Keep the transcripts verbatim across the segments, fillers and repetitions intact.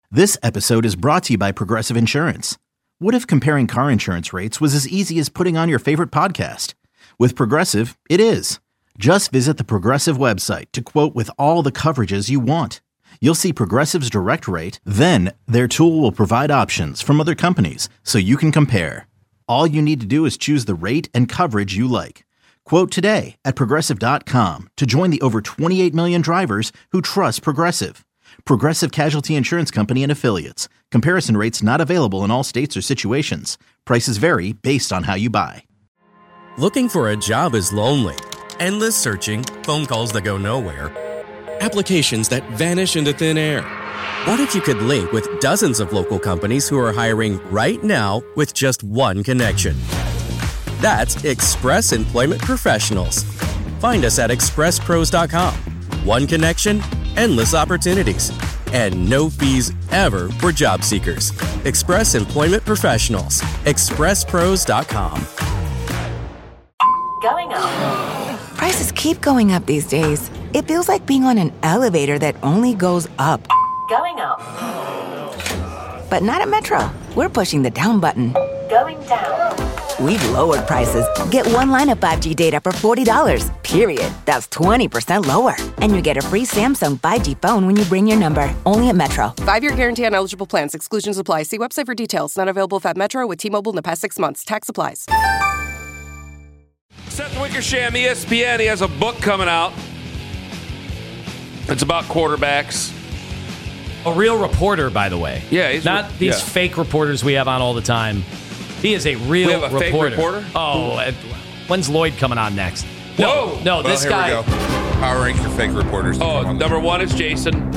This episode is brought to you by Progressive Insurance. What if comparing car insurance rates was as easy as putting on your favorite podcast? With Progressive, it is. Just visit the Progressive website to quote with all the coverages you want. You'll see Progressive's direct rate, then their tool will provide options from other companies so you can compare. All you need to do is choose the rate and coverage you like. Quote today at Progressive dot com to join the over twenty-eight million drivers who trust Progressive. Progressive Casualty Insurance Company and Affiliates. Comparison rates not available in all states or situations. Prices vary based on how you buy. Looking for a job is lonely. Endless searching, phone calls that go nowhere, applications that vanish into thin air. What if you could link with dozens of local companies who are hiring right now with just one connection? That's Express Employment Professionals. Find us at express pros dot com. One connection, endless opportunities, and no fees ever for job seekers. Express Employment Professionals. express pros dot com. Going up. Prices keep going up these days. It feels like being on an elevator that only goes up. Going up. But not at Metro. We're pushing the down button. Going down. We've lowered prices. Get one line of five G data for forty dollars, period. That's twenty percent lower. And you get a free Samsung five G phone when you bring your number. Only at Metro. Five-year guarantee on eligible plans. Exclusions apply. See website for details. Not available if at Metro with T-Mobile in the past six months. Tax applies. Seth Wickersham, E S P N. He has a book coming out. It's about quarterbacks. A real reporter, by the way. Yeah, he's not re- these yeah. fake reporters we have on all the time. He is a real we have a reporter. Fake reporter. Oh, uh, when's Lloyd coming on next? No, Whoa. no, well, this here guy. We go. Power rank your fake reporters. Oh, on number one is Jason.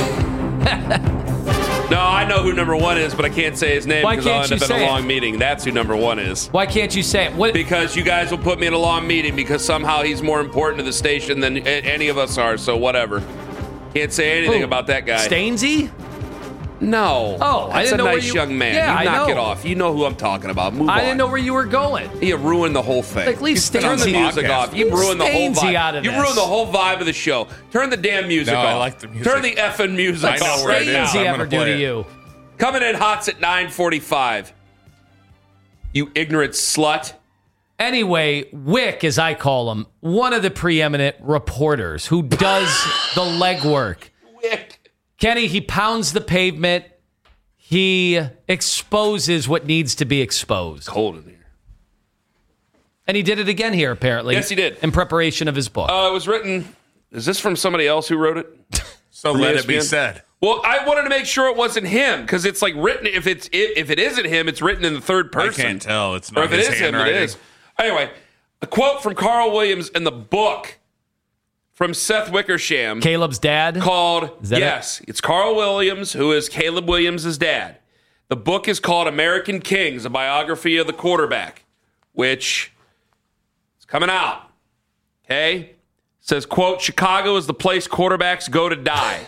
No, I know who number one is, but I can't say his name Why because I'll can't end you up in say a it? long meeting. That's who number one is. Why can't you say it? What? Because you guys will put me in a long meeting because somehow he's more important to the station than a- any of us are. So whatever. Can't say anything Who? about that guy. Stainsy? No. Oh, I That's didn't a know where nice you- young man. Yeah, you I knock know. it off. You know who I'm talking about. Move I on. didn't know where you were going. You ruined the whole thing. Like, leave Turn the Stainsy- music off. You ruined the whole Stainsy vibe. out of you this. ruined the whole vibe of the show. Turn the damn music No, off. I like the music. Turn the effing music I know off where right it is. now. Stainsy I'm ever gonna do play to it. you? Coming in hots at nine forty-five. You ignorant slut. Anyway, Wick, as I call him, one of the preeminent reporters who does the legwork. Wick. Kenny, he pounds the pavement. He exposes what needs to be exposed. Cold in here. And he did it again here, apparently. Yes, he did. In preparation of his book. Uh, it was written. Is this from somebody else who wrote it? So From let E it S P be N? said. Well, I wanted to make sure it wasn't him because it's like written. If it's if, if it isn't him, it's written in the third person. I can't tell. It's Or not if it his is him, it handwriting. is. Anyway, a quote from Carl Williams in the book from Seth Wickersham Caleb's dad? called, Is that yes, it's Carl Williams, who is Caleb Williams' dad. The book is called American Kings, a biography of the quarterback, which is coming out. Okay? It says, quote, Chicago is the place quarterbacks go to die.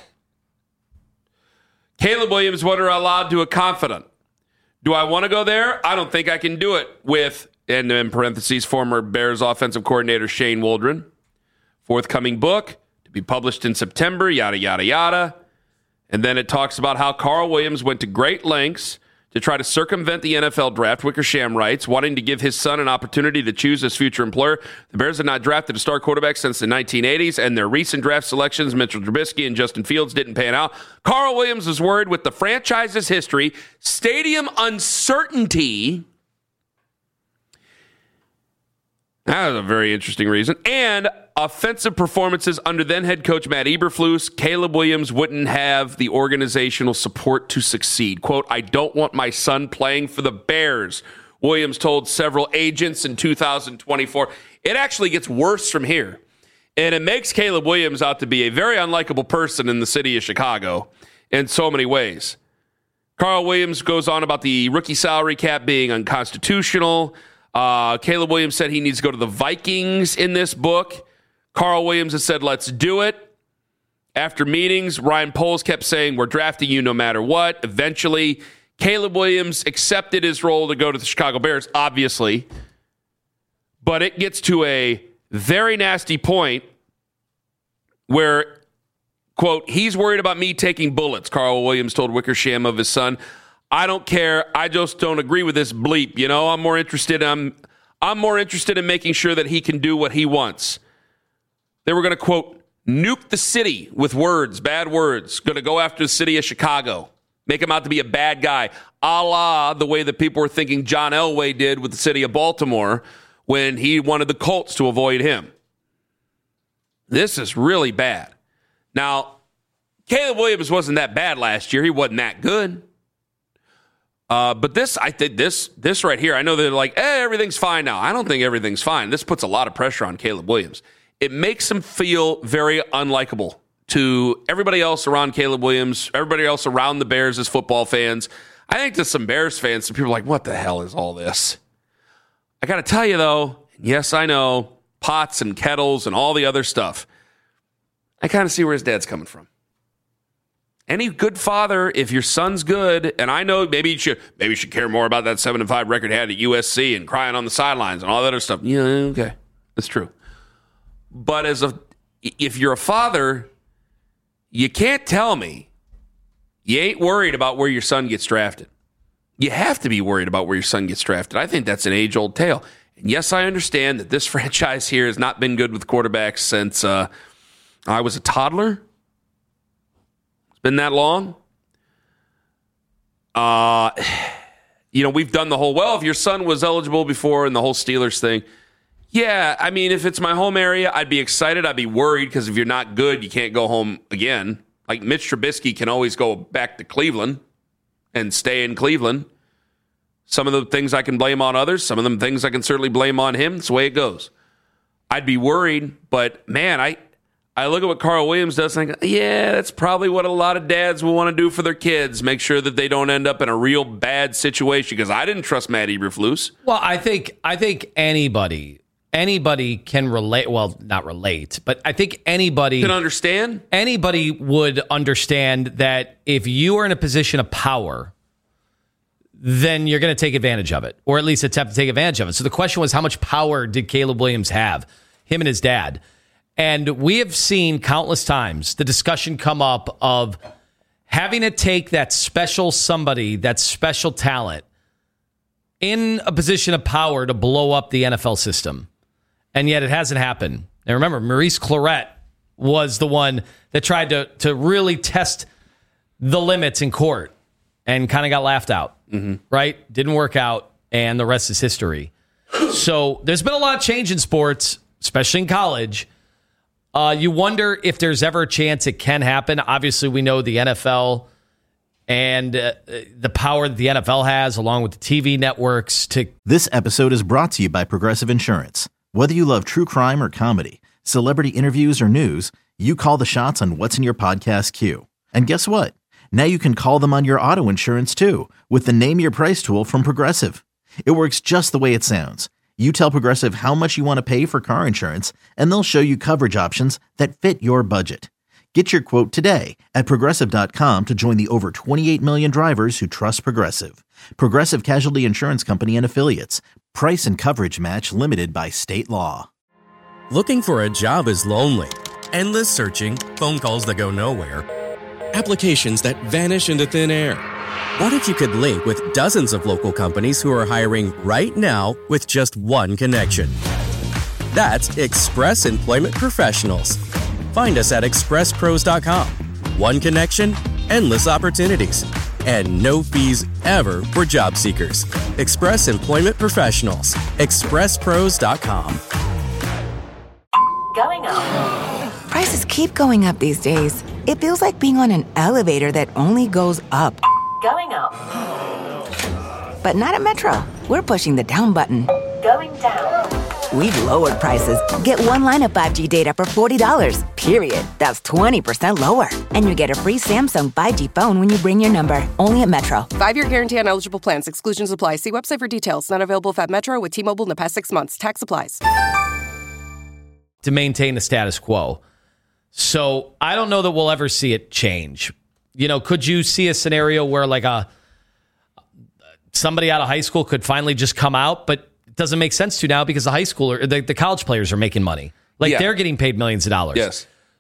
Caleb Williams, what are allowed to a confidant? Do I want to go there? I don't think I can do it with, and in parentheses, former Bears offensive coordinator Shane Waldron. Forthcoming book to be published in September, yada, yada, yada. And then it talks about how Carl Williams went to great lengths to try to circumvent the N F L draft. Wickersham writes, wanting to give his son an opportunity to choose his future employer. The Bears have not drafted a star quarterback since the nineteen eighties, and their recent draft selections, Mitchell Trubisky and Justin Fields, didn't pan out. Carl Williams is worried with the franchise's history, stadium uncertainty. That was a very interesting reason. And offensive performances under then head coach Matt Eberflus. Caleb Williams wouldn't have the organizational support to succeed. Quote, I don't want my son playing for the Bears, Williams told several agents in two thousand twenty-four. It actually gets worse from here. And it makes Caleb Williams out to be a very unlikable person in the city of Chicago in so many ways. Carl Williams goes on about the rookie salary cap being unconstitutional. Uh, Caleb Williams said he needs to go to the Vikings in this book. Carl Williams has said, let's do it. After meetings, Ryan Poles kept saying, we're drafting you no matter what. Eventually, Caleb Williams accepted his role to go to the Chicago Bears, obviously. But it gets to a very nasty point where Quote, he's worried about me taking bullets, Carl Williams told Wickersham of his son. I don't care. I just don't agree with this bleep. You know, I'm more interested. I'm, I'm more interested in making sure that he can do what he wants. They were going to, quote, nuke the city with words, bad words. Going to go after the city of Chicago. Make him out to be a bad guy. A la the way that people were thinking John Elway did with the city of Baltimore when he wanted the Colts to avoid him. This is really bad. Now, Caleb Williams wasn't that bad last year. He wasn't that good. Uh, but this, I think this, this right here, I know they're like, eh, everything's fine now. I don't think everything's fine. This puts a lot of pressure on Caleb Williams. It makes him feel very unlikable to everybody else around Caleb Williams, everybody else around the Bears as football fans. I think to some Bears fans, some people are like, what the hell is all this? I got to tell you, though, yes, I know, pots and kettles and all the other stuff. I kind of see where his dad's coming from. Any good father, if your son's good, and I know maybe you should maybe you should care more about that seven and five record he had at U S C and crying on the sidelines and all that other stuff. Yeah, okay, that's true. But as a, if you're a father, you can't tell me you ain't worried about where your son gets drafted. You have to be worried about where your son gets drafted. I think that's an age-old tale. And yes, I understand that this franchise here has not been good with quarterbacks since uh, I was a toddler. It's been that long. Uh, you know, we've done the whole, well, if your son was eligible before and the whole Steelers thing. Yeah, I mean, if it's my home area, I'd be excited. I'd be worried because if you're not good, you can't go home again. Like Mitch Trubisky can always go back to Cleveland and stay in Cleveland. Some of the things I can blame on others. Some of them things I can certainly blame on him. It's the way it goes. I'd be worried, but man, I I look at what Carl Williams does and I go, yeah, that's probably what a lot of dads will want to do for their kids. Make sure that they don't end up in a real bad situation because I didn't trust Matt Eberflus. Well, I think I think anybody anybody can relate. Well, not relate, but I think anybody can understand. Anybody would understand that if you are in a position of power, then you're going to take advantage of it, or at least attempt to take advantage of it. So the question was, how much power did Caleb Williams have, him and his dad? And we have seen countless times the discussion come up of having to take that special somebody, that special talent, in a position of power to blow up the N F L system. And yet it hasn't happened. Now remember, Maurice Clarett was the one that tried to, to really test the limits in court and kind of got laughed out, mm-hmm. right? Didn't work out, and the rest is history. So there's been a lot of change in sports, especially in college. Uh, you wonder if there's ever a chance it can happen. Obviously, we know the N F L and uh, the power that the N F L has, along with the T V networks. To This episode is brought to you by Progressive Insurance. Whether you love true crime or comedy, celebrity interviews or news, you call the shots on what's in your podcast queue. And guess what? Now you can call them on your auto insurance too with the Name Your Price tool from Progressive. It works just the way it sounds. You tell Progressive how much you want to pay for car insurance, and they'll show you coverage options that fit your budget. Get your quote today at Progressive dot com to join the over twenty-eight million drivers who trust Progressive. Progressive Casualty Insurance Company and Affiliates. Price and coverage match limited by state law. Looking for a job is lonely. Endless searching, phone calls that go nowhere, applications that vanish into thin air. What if you could link with dozens of local companies who are hiring right now with just one connection? That's Express Employment Professionals. Find us at express pros dot com. One connection, endless opportunities, and no fees ever for job seekers. Express Employment Professionals. express pros dot com. Going up. Prices keep going up these days. It feels like being on an elevator that only goes up. Going up. But not at Metro. We're pushing the down button. Going down. We've lowered prices. Get one line of five G data for forty dollars, period. That's twenty percent lower. And you get a free Samsung five G phone when you bring your number. Only at Metro. Five-year guarantee on eligible plans. Exclusions apply. See website for details. Not available if at Metro with T-Mobile in the past six months. Tax applies. to maintain the status quo. So I don't know that we'll ever see it change. You know, could you see a scenario where like a somebody out of high school could finally just come out, but it doesn't make sense to now because the high schooler, the, the college players are making money. Like yeah. they're getting paid millions of dollars. Yes.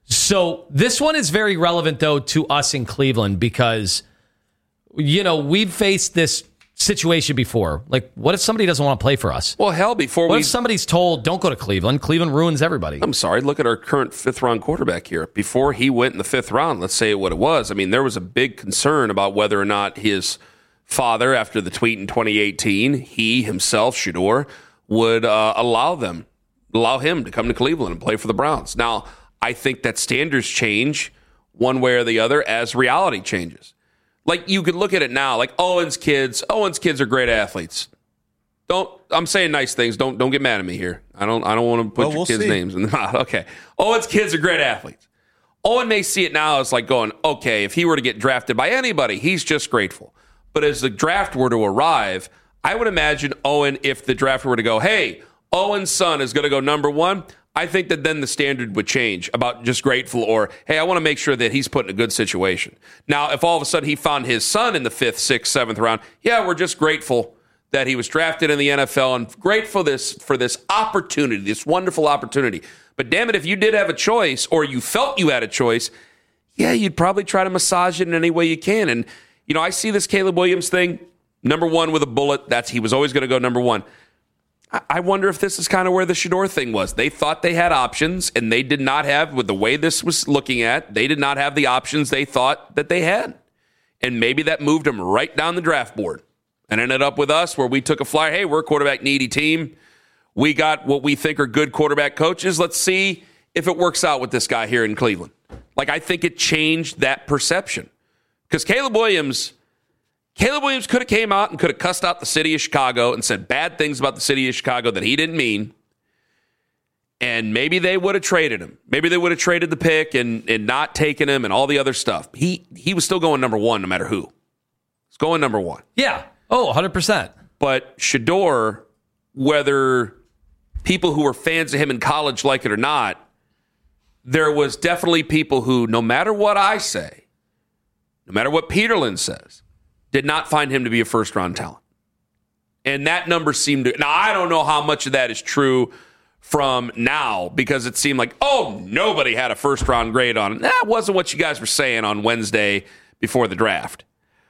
So this one is very relevant, though, to us in Cleveland because, you know, we've faced this situation before. Like, what if somebody doesn't want to play for us? Well, hell, before what we... if somebody's told, don't go to Cleveland? Cleveland ruins everybody. I'm sorry. Look at our current fifth-round quarterback here. Before he went in the fifth round, let's say what it was. I mean, there was a big concern about whether or not his father, after the tweet in twenty eighteen, he himself, Shedeur, would uh, allow them, allow him to come to Cleveland and play for the Browns. Now, I think that standards change one way or the other as reality changes. Like, you could look at it now, like Owen's kids. Owen's kids are great athletes. Don't I'm saying nice things. Don't don't get mad at me here. I don't I don't want to put well, your we'll kids' see. names in the mouth. Okay. Owen's kids are great athletes. Owen may see it now as like going, okay, if he were to get drafted by anybody, he's just grateful. But as the draft were to arrive, I would imagine Owen, if the draft were to go, hey, Owen's son is going to go number one, I think that then the standard would change about just grateful or, hey, I want to make sure that he's put in a good situation. Now, if all of a sudden he found his son in the fifth, sixth, seventh round, yeah, we're just grateful that he was drafted in the N F L and grateful this for this opportunity, this wonderful opportunity. But damn it, if you did have a choice or you felt you had a choice, yeah, you'd probably try to massage it in any way you can. And, you know, I see this Caleb Williams thing, number one with a bullet. That's he was always going to go number one. I wonder if this is kind of where the Shedeur thing was. They thought they had options, and they did not have, with the way this was looking at, they did not have the options they thought that they had. And maybe that moved them right down the draft board and ended up with us where we took a flyer. Hey, we're a quarterback-needy team. We got what we think are good quarterback coaches. Let's see if it works out with this guy here in Cleveland. Like, I think it changed that perception. Because Caleb Williams... Caleb Williams could have came out and could have cussed out the city of Chicago and said bad things about the city of Chicago that he didn't mean. And maybe they would have traded him. Maybe they would have traded the pick and, and not taken him and all the other stuff. He he was still going number one no matter who. He's going number one. Yeah. Oh, one hundred percent. But Shedeur, whether people who were fans of him in college like it or not, there was definitely people who, no matter what I say, no matter what Peterlin says, did not find him to be a first-round talent. And that number seemed to... Now, I don't know how much of that is true from now, because it seemed like, oh, nobody had a first-round grade on it. That wasn't what you guys were saying on Wednesday before the draft.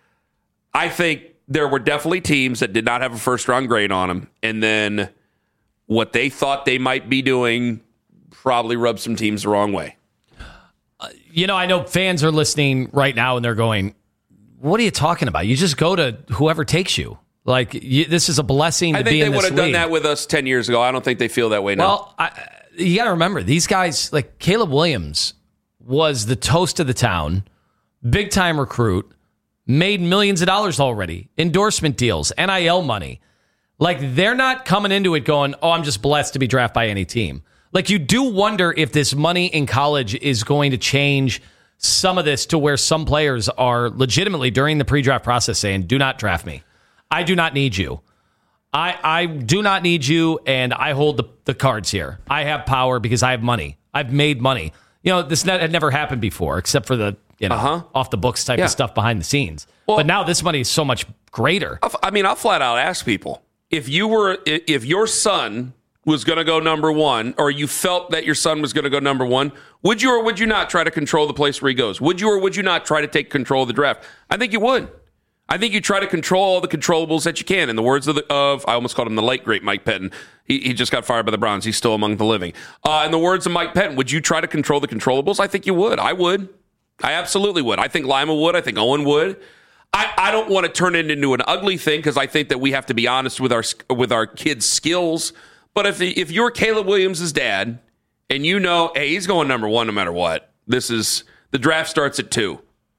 I think there were definitely teams that did not have a first-round grade on him, and then what they thought they might be doing probably rubbed some teams the wrong way. Uh, you know, I know fans are listening right now, and they're going... What are you talking about? You just go to whoever takes you. Like, you, this is a blessing to I be think in they this would have done league. that with us ten years ago. I don't think they feel that way now. Well, I, you got to remember, these guys, like Caleb Williams, was the toast of the town, big-time recruit, made millions of dollars already, endorsement deals, N I L money. Like, they're not coming into it going, oh, I'm just blessed to be drafted by any team. Like, you do wonder if this money in college is going to change some of this to where some players are legitimately during the pre-draft process saying, do not draft me. I do not need you. I, I do not need you, and I hold the, the cards here. I have power because I have money. I've made money. You know, this had never happened before, except for the you know uh-huh. off-the-books type yeah. of stuff behind the scenes. Well, but now this money is so much greater. I mean, I'll flat out ask people, if you were, if your son was going to go number one, or you felt that your son was going to go number one, would you or would you not try to control the place where he goes? Would you or would you not try to take control of the draft? I think you would. I think you try to control all the controllables that you can. In the words of, the, of I almost called him the late, great Mike Pettin. He, he just got fired by the Browns. He's still among the living. Uh, in the words of Mike Pettin, would you try to control the controllables? I think you would. I would. I absolutely would. I think Lima would. I think Owen would. I, I don't want to turn it into an ugly thing because I think that we have to be honest with our with our kids' skills. But if if you're Caleb Williams' dad and you know, hey, he's going number one no matter what, this is the draft starts at two.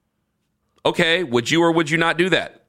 Okay, would you or would you not do that?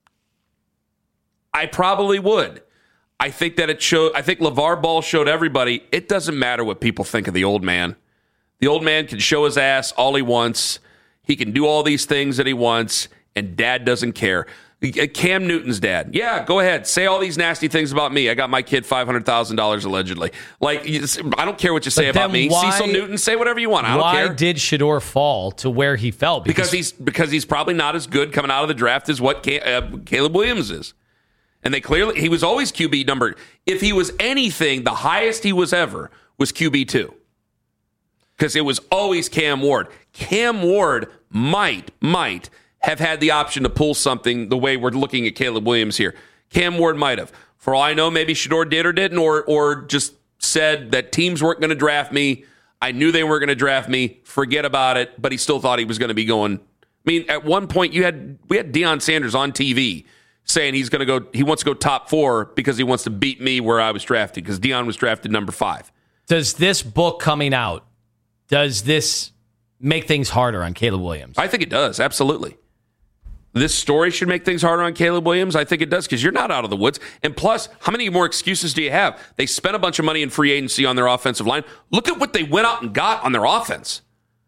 I probably would. I think that it showed. I think LeVar Ball showed everybody it doesn't matter what people think of the old man. The old man can show his ass all he wants. He can do all these things that he wants, and dad doesn't care. Cam Newton's dad. Yeah, go ahead. Say all these nasty things about me. I got my kid five hundred thousand dollars allegedly. Like, I don't care what you say but about me. Why, Cecil Newton, say whatever you want. I don't why care. Why did Shedeur fall to where he fell? Because, because he's because he's probably not as good coming out of the draft as what uh, Caleb Williams is. And they clearly, he was always Q B number. If he was anything, the highest he was ever was Q B two. because it was always Cam Ward. Cam Ward might, might have had the option to pull something the way we're looking at Caleb Williams here. Cam Ward might have. For all I know, maybe Shedeur did or didn't, or, or just said that teams weren't going to draft me. I knew they weren't going to draft me. Forget about it. But he still thought he was going to be going. I mean, at one point, you had we had Deion Sanders on T V saying he's going to go. He wants to go top four because he wants to beat me where I was drafted, because Deion was drafted number five. Does this book coming out, does this make things harder on Caleb Williams? I think it does. Absolutely. This story should make things harder on Caleb Williams. I think it does, because you're not out of the woods. And plus, how many more excuses do you have? They spent a bunch of money in free agency on their offensive line. Look at what they went out and got on their offense.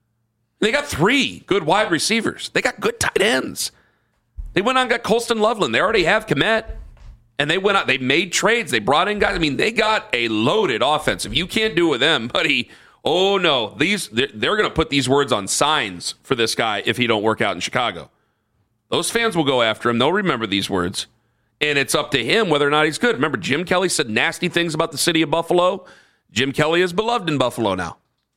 They got three good wide receivers. They got good tight ends. They went out and got Colston Loveland. They already have Kmet. And they went out. They made trades. They brought in guys. I mean, they got a loaded offense. If you can't do it with them, buddy, oh no. These They're, they're going to put these words on signs for this guy if he don't work out in Chicago. Those fans will go after him. They'll remember these words. And it's up to him whether or not he's good. Remember, Jim Kelly said nasty things about the city of Buffalo. Jim Kelly is beloved in Buffalo now.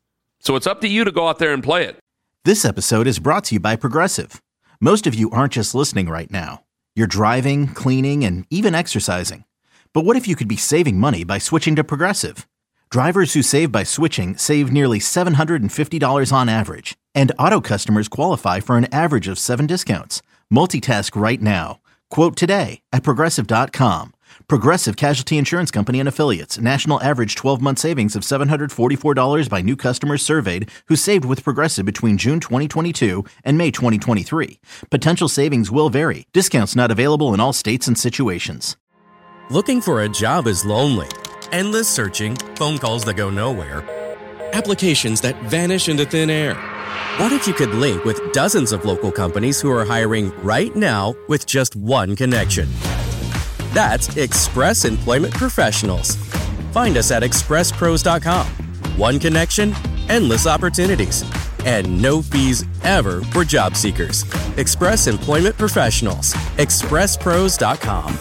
So it's up to you to go out there and play it. This episode is brought to you by Progressive. Most of you aren't just listening right now. You're driving, cleaning, and even exercising. But what if you could be saving money by switching to Progressive? Drivers who save by switching save nearly seven hundred fifty dollars on average. And auto customers qualify for an average of seven discounts. Multitask right now. Quote today at Progressive dot com. Progressive Casualty Insurance Company and Affiliates. National average twelve-month savings of seven hundred forty-four dollars by new customers surveyed who saved with Progressive between June twenty twenty-two and May twenty twenty-three. Potential savings will vary. Discounts not available in all states and situations. Looking for a job is lonely. Endless searching, phone calls that go nowhere, applications that vanish into thin air. What if you could link with dozens of local companies who are hiring right now with just one connection? That's Express Employment Professionals. Find us at express pros dot com. One connection, endless opportunities, and no fees ever for job seekers. Express Employment Professionals. express pros dot com.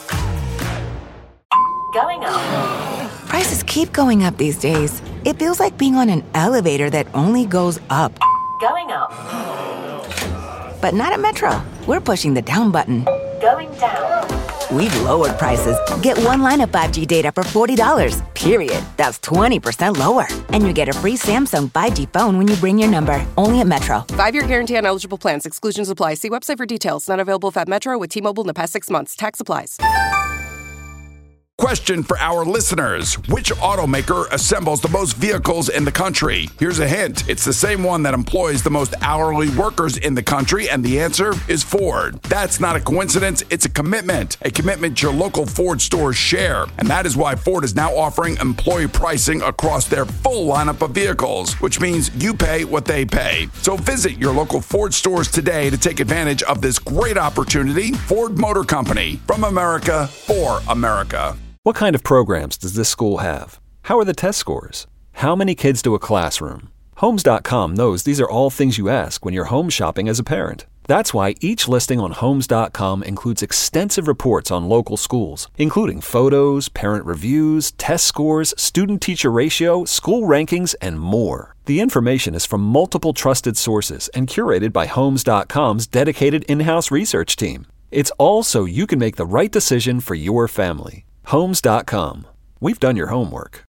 Going up. Prices keep going up these days. It feels like being on an elevator that only goes up. Going up. But not at Metro. We're pushing the down button. Going down. We've lowered prices. Get one line of five G data for forty dollars, period. That's twenty percent lower. And you get a free Samsung five G phone when you bring your number. Only at Metro. Five-year guarantee on eligible plans. Exclusions apply. See website for details. Not available if at Metro with T-Mobile in the past six months. Tax applies. Question for our listeners. Which automaker assembles the most vehicles in the country? Here's a hint. It's the same one that employs the most hourly workers in the country, and the answer is Ford. That's not a coincidence. It's a commitment. A commitment your local Ford stores share. And that is why Ford is now offering employee pricing across their full lineup of vehicles, which means you pay what they pay. So visit your local Ford stores today to take advantage of this great opportunity. Ford Motor Company. From America, for America. What kind of programs does this school have? How are the test scores? How many kids do a classroom? Homes dot com knows these are all things you ask when you're home shopping as a parent. That's why each listing on Homes dot com includes extensive reports on local schools, including photos, parent reviews, test scores, student-teacher ratio, school rankings, and more. The information is from multiple trusted sources and curated by Homes dot com's dedicated in-house research team. It's all so you can make the right decision for your family. Homes dot com. We've done your homework.